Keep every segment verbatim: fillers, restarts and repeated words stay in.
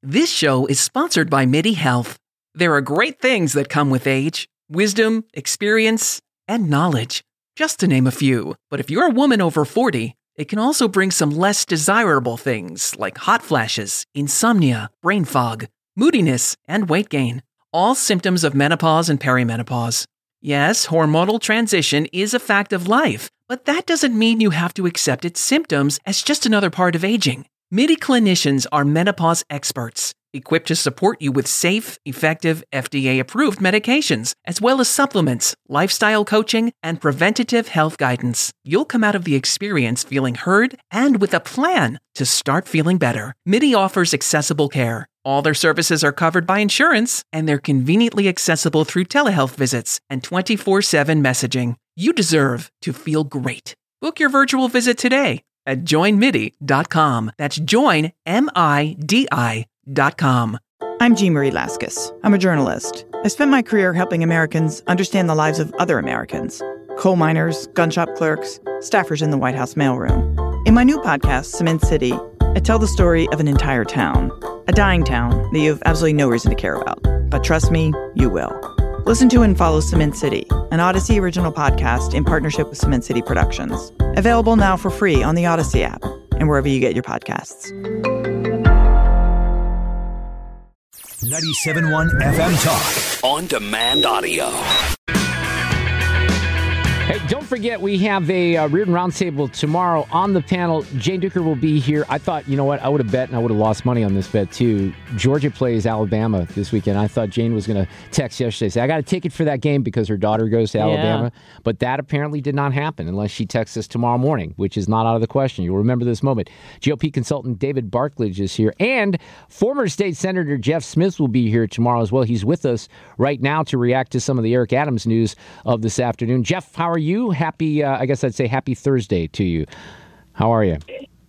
This show is sponsored by MIDI Health. There are great things that come with age: wisdom, experience, and knowledge, just to name a few. But if you're a woman over forty, it can also bring some less desirable things like hot flashes, insomnia, brain fog, moodiness, and weight gain. All symptoms of menopause and perimenopause. Yes, hormonal transition is a fact of life, but that doesn't mean you have to accept its symptoms as just another part of aging. MIDI clinicians are menopause experts, equipped to support you with safe, effective, F D A-approved medications, as well as supplements, lifestyle coaching, and preventative health guidance. You'll come out of the experience feeling heard and with a plan to start feeling better. MIDI offers accessible care. All their services are covered by insurance, and they're conveniently accessible through telehealth visits and twenty-four seven messaging. You deserve to feel great. Book your virtual visit today at join midi dot com. That's join, M I D I dot com. I'm Jean Marie Laskus. I'm a journalist. I spent my career helping Americans understand the lives of other Americans. Coal miners, gun shop clerks, staffers in the White House mailroom. In my new podcast, Cement City, I tell the story of an entire town. A dying town that you have absolutely no reason to care about. But trust me, you will. Listen to and follow Cement City, an Odyssey original podcast in partnership with Cement City Productions. Available now for free on the Odyssey app and wherever you get your podcasts. ninety-seven point one F M Talk. On Demand Audio. Hey, don't forget, we have a uh, Reardon Roundtable tomorrow. On the panel, Jane Duker will be here. I thought, you know what, I would have bet, and I would have lost money on this bet, too. Georgia plays Alabama this weekend. I thought Jane was going to text yesterday, say, I got a ticket for that game because her daughter goes to Alabama. Yeah. But that apparently did not happen unless she texts us tomorrow morning, which is not out of the question. You'll remember this moment. G O P consultant David Bartledge is here, and former state senator Jeff Smith will be here tomorrow as well. He's with us right now to react to some of the Eric Adams news of this afternoon. Jeff, how are you? Happy, uh, I guess I'd say happy Thursday to you. How are you?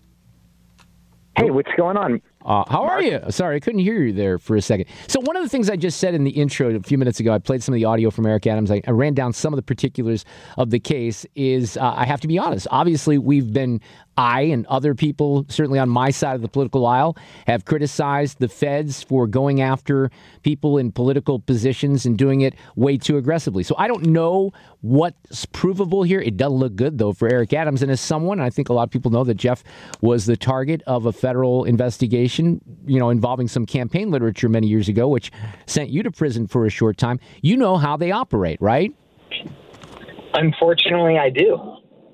Hey, what's going on? Uh, how are you? Sorry, I couldn't hear you there for a second. So one of the things I just said in the intro a few minutes ago, I played some of the audio from Eric Adams. I, I ran down some of the particulars of the case is, uh, I have to be honest, obviously we've been, I and other people, certainly on my side of the political aisle, have criticized the feds for going after people in political positions and doing it way too aggressively. So I don't know what's provable here. It doesn't look good, though, for Eric Adams. And as someone, I think a lot of people know that Jeff was the target of a federal investigation, you know, involving some campaign literature many years ago, which sent you to prison for a short time. You know how they operate, right? Unfortunately, I do.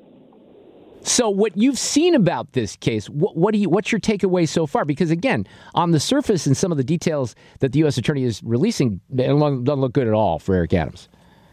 So what you've seen about this case, what, what do you, what's your takeaway so far? Because, again, on the surface and some of the details that the U S attorney is releasing, it doesn't look good at all for Eric Adams.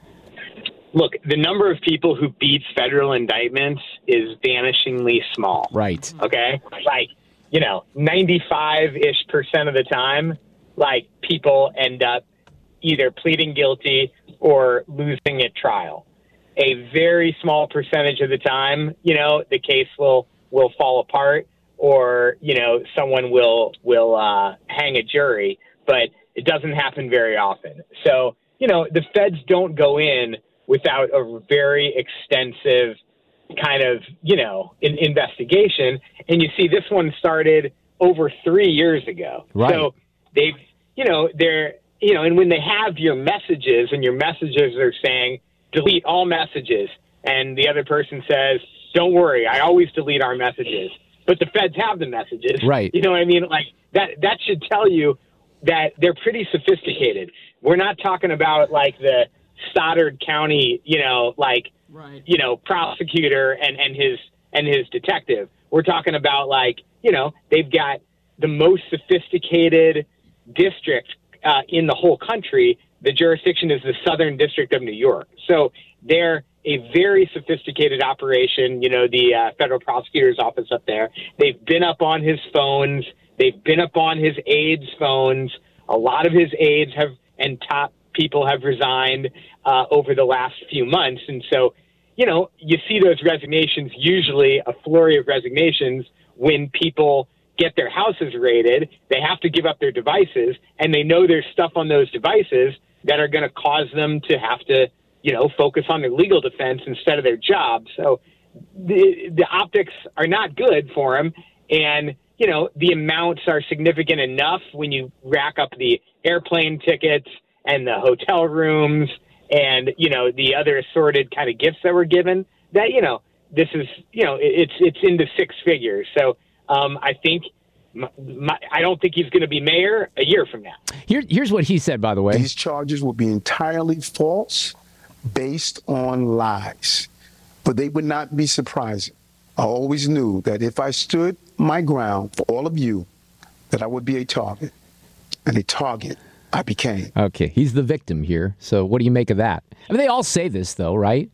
Look, the number of people who beat federal indictments is vanishingly small. Right. Okay? Like, you know, ninety-five-ish percent of the time, like, people end up either pleading guilty or losing at trial. A very small percentage of the time, you know, the case will will fall apart, or, you know, someone will will uh, hang a jury, but it doesn't happen very often. So, you know, the feds don't go in without a very extensive kind of, you know, in, investigation. And you see, this one started over three years ago. Right. So they've, you know, they're, you know, and when they have your messages and your messages are saying, delete all messages, and the other person says, don't worry, I always delete our messages, but the feds have the messages. Right. You know what I mean? Like, that, that should tell you that they're pretty sophisticated. We're not talking about, like, the Stoddard County, you know, like, right. you know, prosecutor and, and his and his detective. We're talking about, like, you know, they've got the most sophisticated district uh, in the whole country. The jurisdiction is the Southern District of New York. So they're a very sophisticated operation, you know, the uh, federal prosecutor's office up there. They've been up on his phones. They've been up on his aides' phones. A lot of his aides have and top people have resigned uh, over the last few months. And so, you know, you see those resignations, usually a flurry of resignations, when people get their houses raided. They have to give up their devices, and they know there's stuff on those devices that are going to cause them to have to, you know, focus on their legal defense instead of their job. So the, the optics are not good for them. And, you know, the amounts are significant enough when you rack up the airplane tickets and the hotel rooms and, you know, the other assorted kind of gifts that were given that, you know, this is, you know, it's it's into six figures. So um, I think my, my, I don't think he's going to be mayor a year from now. Here, here's what he said, by the way. These charges will be entirely false based on lies, but they would not be surprising. I always knew that if I stood my ground for all of you, that I would be a target, and a target I became. Okay, he's the victim here. So what do you make of that? I mean, they all say this, though, right?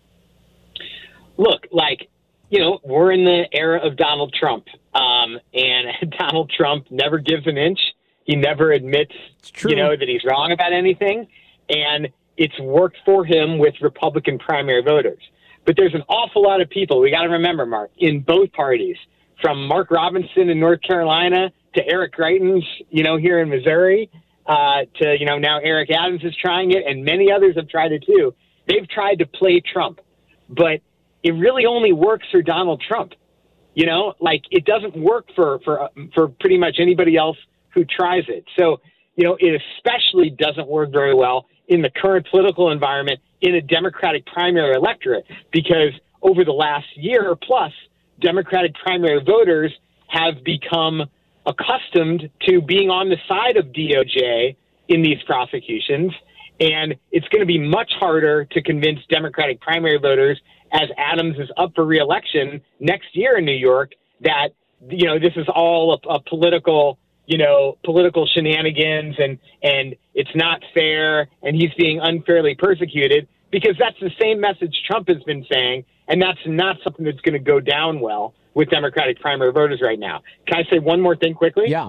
Look, like, you know, we're in the era of Donald Trump, um, and Donald Trump never gives an inch. He never admits, you know, that he's wrong about anything, and it's worked for him with Republican primary voters. But there's an awful lot of people, we got to remember, Mark, in both parties, from Mark Robinson in North Carolina to Eric Greitens, you know, here in Missouri, uh, to, you know, now Eric Adams is trying it, and many others have tried it too. They've tried to play Trump, but it really only works for Donald Trump. You know, like it doesn't work for, for, for pretty much anybody else who tries it. So, you know, it especially doesn't work very well in the current political environment in a Democratic primary electorate, because over the last year plus, Democratic primary voters have become accustomed to being on the side of D O J in these prosecutions. And it's going to be much harder to convince Democratic primary voters, as Adams is up for re-election next year in New York, that, you know, this is all a, a political, you know, political shenanigans and, and it's not fair and he's being unfairly persecuted, because that's the same message Trump has been saying. And that's not something that's going to go down well with Democratic primary voters right now. Can I say one more thing quickly? Yeah.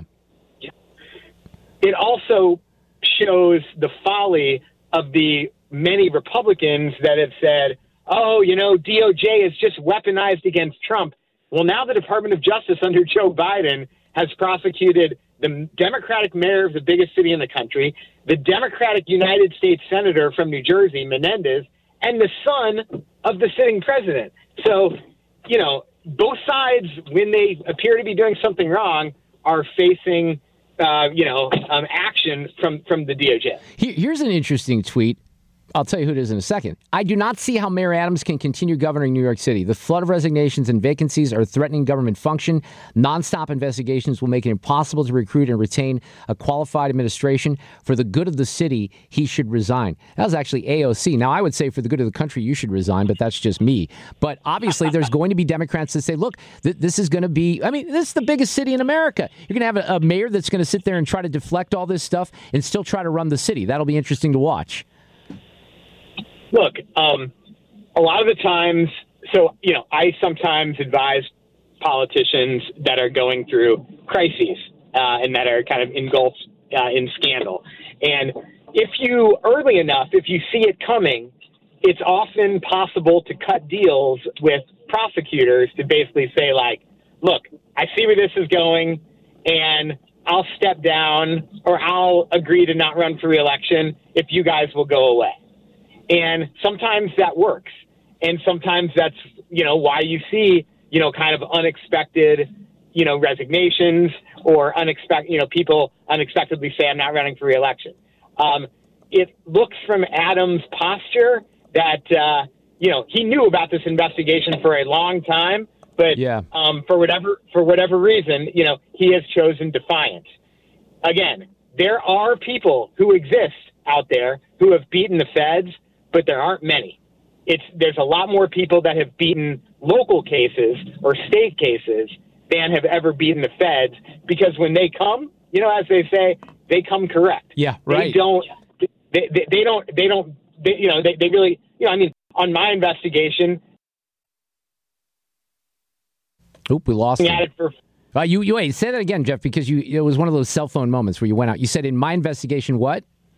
It also shows the folly of the many Republicans that have said, oh, you know, D O J is just weaponized against Trump. Well, now the Department of Justice under Joe Biden has prosecuted the Democratic mayor of the biggest city in the country, the Democratic United States Senator from New Jersey, Menendez, and the son of the sitting president. So, you know, both sides, when they appear to be doing something wrong, are facing, uh, you know, um, action from, from the D O J. Here's an interesting tweet. I'll tell you who it is in a second. I do not see how Mayor Adams can continue governing New York City. The flood of resignations and vacancies are threatening government function. Nonstop investigations will make it impossible to recruit and retain a qualified administration. For the good of the city, he should resign. That was actually A O C. Now, I would say for the good of the country, you should resign, but that's just me. But obviously, there's going to be Democrats that say, look, th- this is going to be, I mean, this is the biggest city in America. You're going to have a, a mayor that's going to sit there and try to deflect all this stuff and still try to run the city. That'll be interesting to watch. Look, um, a lot of the times, so, you know, I sometimes advise politicians that are going through crises uh, and that are kind of engulfed uh, in scandal. And if you, early enough, if you see it coming, it's often possible to cut deals with prosecutors to basically say, like, look, I see where this is going, and I'll step down or I'll agree to not run for re-election if you guys will go away. And sometimes that works. And sometimes that's, you know, why you see, you know, kind of unexpected, you know, resignations or unexpected, you know, people unexpectedly say, I'm not running for re-election. Um, it looks from Adams' posture that, uh, you know, he knew about this investigation for a long time, but yeah. um, for whatever, for whatever reason, you know, he has chosen defiance. Again, there are people who exist out there who have beaten the feds, but there aren't many. It's there's a lot more people that have beaten local cases or state cases than have ever beaten the feds, because when they come, you know, as they say, they come correct. Yeah, right. They don't. They, they, they don't. They don't. They, you know, they, they really. You know, I mean, on my investigation. Oop, we lost at it for. Uh, you, you wait. Say that again, Jeff, because you it was one of those cell phone moments where you went out. You said in my investigation, what?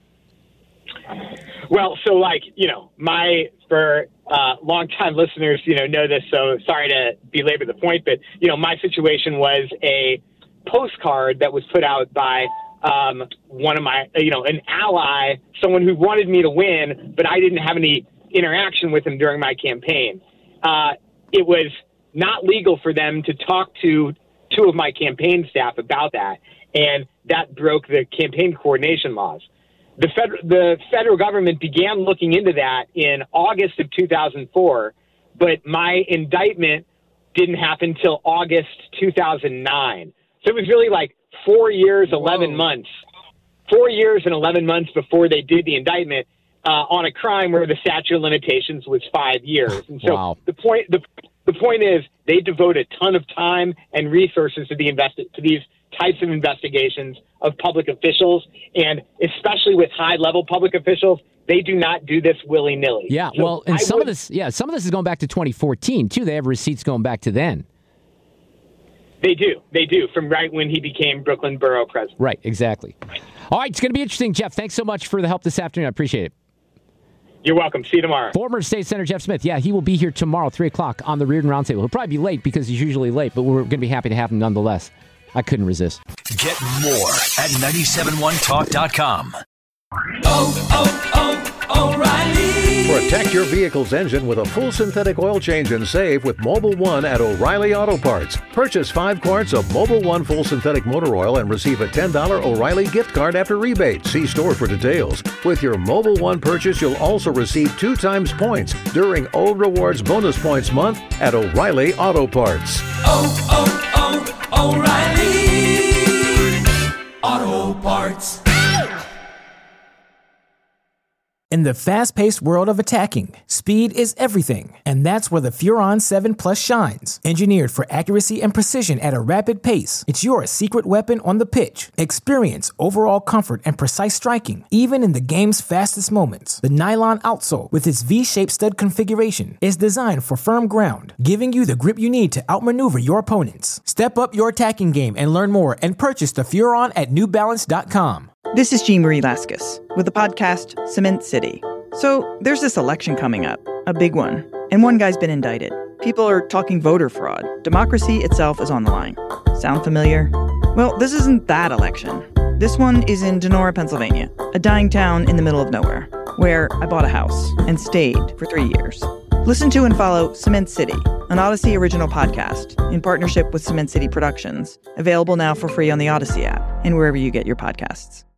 Well, so like, you know, my, for uh, longtime listeners, you know, know this, so sorry to belabor the point, but, you know, my situation was a postcard that was put out by um, one of my, you know, an ally, someone who wanted me to win, but I didn't have any interaction with him during my campaign. Uh, it was not legal for them to talk to two of my campaign staff about that, and that broke the campaign coordination laws. The federal, the federal government began looking into that in August of two thousand four, but my indictment didn't happen till August two thousand nine. So it was really like four years, eleven Whoa. months, four years and eleven months before they did the indictment uh, on a crime where the statute of limitations was five years. And so wow. the point, the the point is, they devote a ton of time and resources to the invest to these types of investigations of public officials, and especially with high-level public officials, they do not do this willy-nilly. Yeah, so well, and I some would, of this, yeah, some of this is going back to twenty fourteen too. They have receipts going back to then. They do, they do, from right when he became Brooklyn Borough President. Right, exactly. Right. All right, it's going to be interesting, Jeff. Thanks so much for the help this afternoon. I appreciate it. You're welcome. See you tomorrow. Former State Senator Jeff Smith. Yeah, he will be here tomorrow, three o'clock on the Reardon Roundtable. He'll probably be late because he's usually late, but we're going to be happy to have him nonetheless. I couldn't resist. Get more at nine seven one talk dot com. Oh, oh, oh, O'Reilly. Protect your vehicle's engine with a full synthetic oil change and save with Mobil one at O'Reilly Auto Parts. Purchase five quarts of Mobil one full synthetic motor oil and receive a ten dollars O'Reilly gift card after rebate. See store for details. With your Mobil one purchase, you'll also receive two times points during O Rewards Bonus Points Month at O'Reilly Auto Parts. Oh, oh, oh, O'Reilly Auto Parts. In the fast-paced world of attacking, speed is everything, and that's where the Furon seven Plus shines. Engineered for accuracy and precision at a rapid pace, it's your secret weapon on the pitch. Experience overall comfort and precise striking, even in the game's fastest moments. The nylon outsole, with its V-shaped stud configuration, is designed for firm ground, giving you the grip you need to outmaneuver your opponents. Step up your attacking game and learn more and purchase the Furon at new balance dot com. This is Jean Marie Laskus with the podcast Cement City. So there's this election coming up, a big one, and one guy's been indicted. People are talking voter fraud. Democracy itself is on the line. Sound familiar? Well, this isn't that election. This one is in Donora, Pennsylvania, a dying town in the middle of nowhere, where I bought a house and stayed for three years. Listen to and follow Cement City, an Odyssey original podcast in partnership with Cement City Productions, available now for free on the Odyssey app and wherever you get your podcasts.